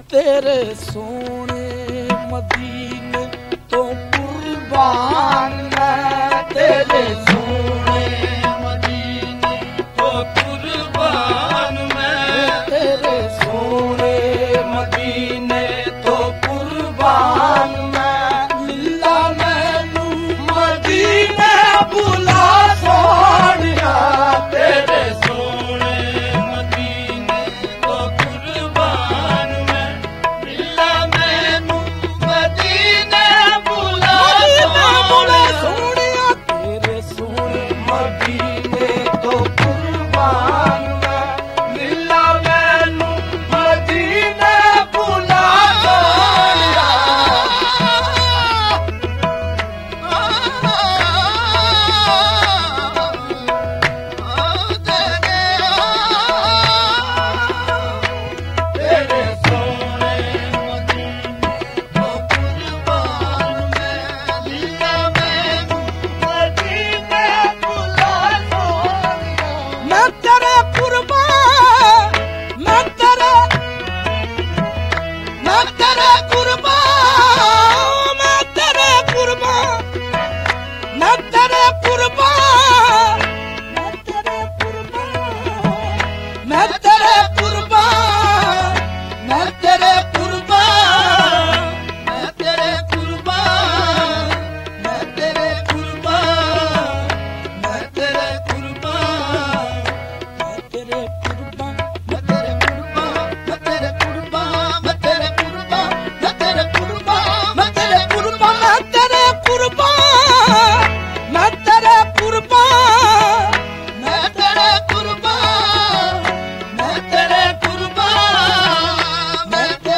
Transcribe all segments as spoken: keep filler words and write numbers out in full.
ਤੇਰੇ ਸੋਹਣੇ ਮਦੀਨੇ ਤੋਂ ਕੁਰਬਾਨ ਮੈਂ, ਤੇਰੇ ਸੋਹਣੇ ਮਦੀਨੇ ਤੋਂ ਕੁਰਬਾਨ ਮੈਂ, ਤੇਰੇ ਸੋਹਣੇ ਮਦੀਨੇ ਤੋਂ ਕੁਰਬਾਨ ਮੈਂ। ਮਿਲਾ ਮੈਨੂੰ ਮਦੀਨੇ ਬੁਲਾ ਸੋਹਣਿਆ, ਤੇਰੇ ਸੋਹਣੇ ਮਦੀਨੇ ਤੋਂ ਕੁਰਬਾਨ ਮੈਂ। ਮਿਲਾ ਮੈਨੂੰ ਮਦੀਨੇ ਬੁਲਾ ਸੋਹਣਿਆ, ਤੇਰੇ ਸੋਹਣੇ ਮਦੀਨੇ ਤੋਂ ਕੁਰਬਾਨ ਮੈਂ। ਮਿਲਾ ਮੈਨੂੰ ਮਦੀਨੇ ਬੁਲਾ ਸੋਹਣਿਆ। ਤੇਰੇ ਸੋਹਣੇ ਮਦੀਨੇ ਤੋਂ ਕੁਰਬਾਨ ਮੈਂ। ਮਿਲਾ ਮੈਨੂੰ ਮਦੀਨੇ ਬੁਲਾ ਸੋਹਣਿਆ। ਮੈਂ ਤੇਰੇ ਕੁਰਬਾਨ, ਮੈਂ ਤੇਰੇ ਮੈਂ ਤੇਰੇ ਕੁਰਬਾਨ, ਮੈਂ ਤੇਰੇ ਕੁਰਬਾਨ, ਮੈਂ ਤੇਰੇ ਕੁਰਬਾਨ, ਮੈਂ ਤੇਰੇ ਕੁਰਬਾਨ, ਮੈਂ ਤੇਰੇ ਕੁਰਬਾਨ, ਮੈਂ ਤੇਰੇ ਕੁਰਬਾਨ, ਮੈਂ ਤੇਰੇ ਕੁਰਬਾਨ, ਮੈਂ ਤੇਰੇ ਕੁਰਬਾਨ, ਮੈਂ ਤੇਰੇ ਕੁਰਬਾਨ, ਮੈਂ ਤੇਰੇ ਕੁਰਬਾਨ, ਮੈਂ ਤੇਰੇ ਕੁਰਬਾਨ, ਮੈਂ ਤੇਰੇ ਕੁਰਬਾਨ, ਮੈਂ ਤੇਰੇ ਕੁਰਬਾਨ, ਮੈਂ ਤੇਰੇ ਕੁਰਬਾਨ, ਮੈਂ ਤੇਰੇ ਕੁਰਬਾਨ, ਮੈਂ ਤੇਰੇ ਕੁਰਬਾਨ, ਮੈਂ ਤੇਰੇ ਕੁਰਬਾਨ, ਮੈਂ ਤੇਰੇ ਕੁਰਬਾਨ, ਮੈਂ ਤੇਰੇ ਕੁਰਬਾਨ, ਮੈਂ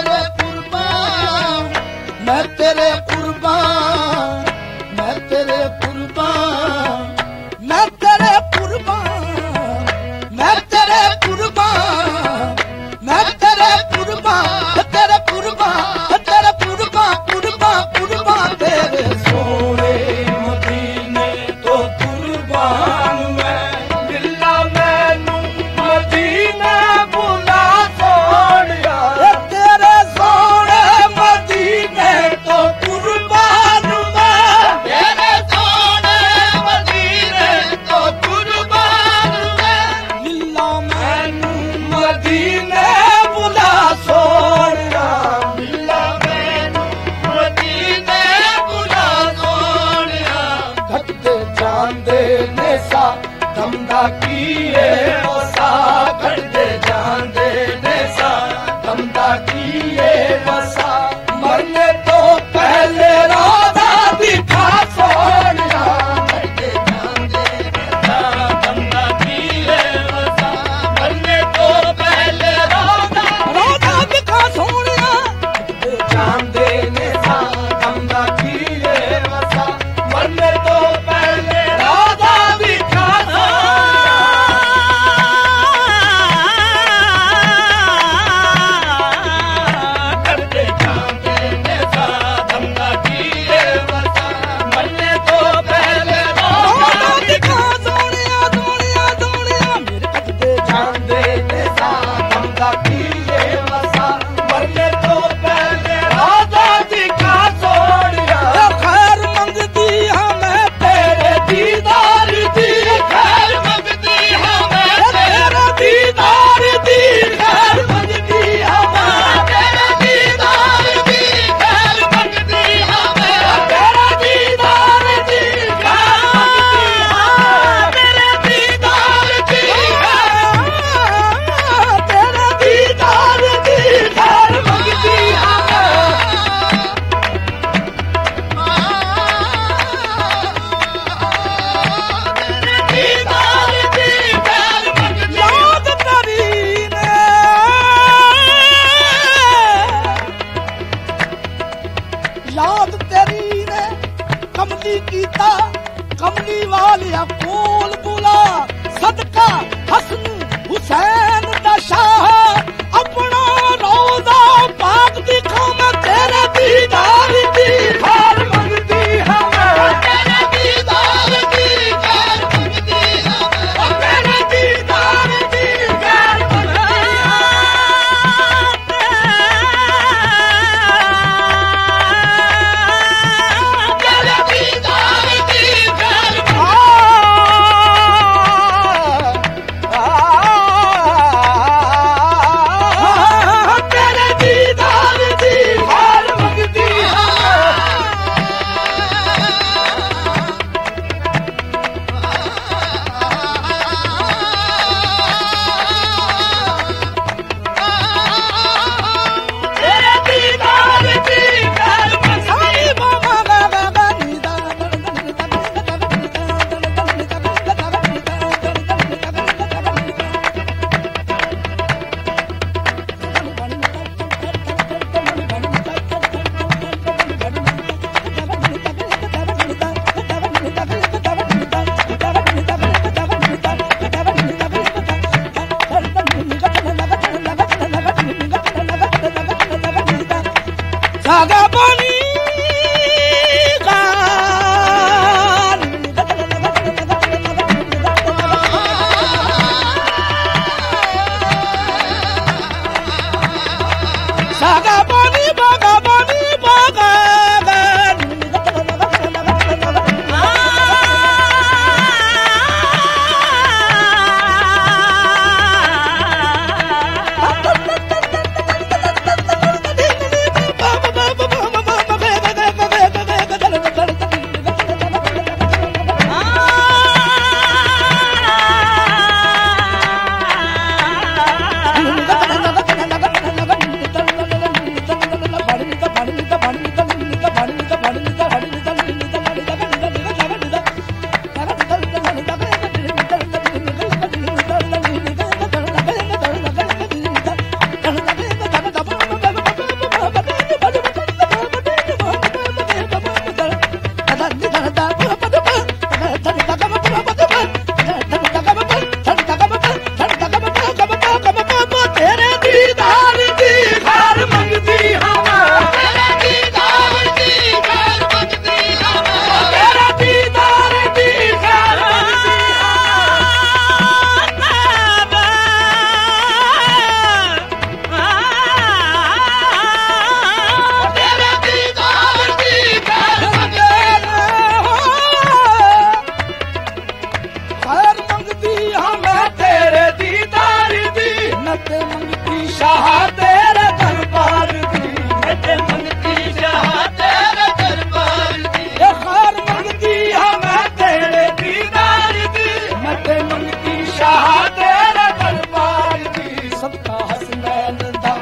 ਬਾਗਾ ਬਾਣੀ ਬਾਗਾ ਬਾਣੀ ਬਾਗਾ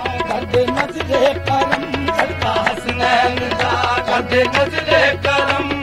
ਕਰਦੇ ਨਜ਼ਰੇ ਕਰਮ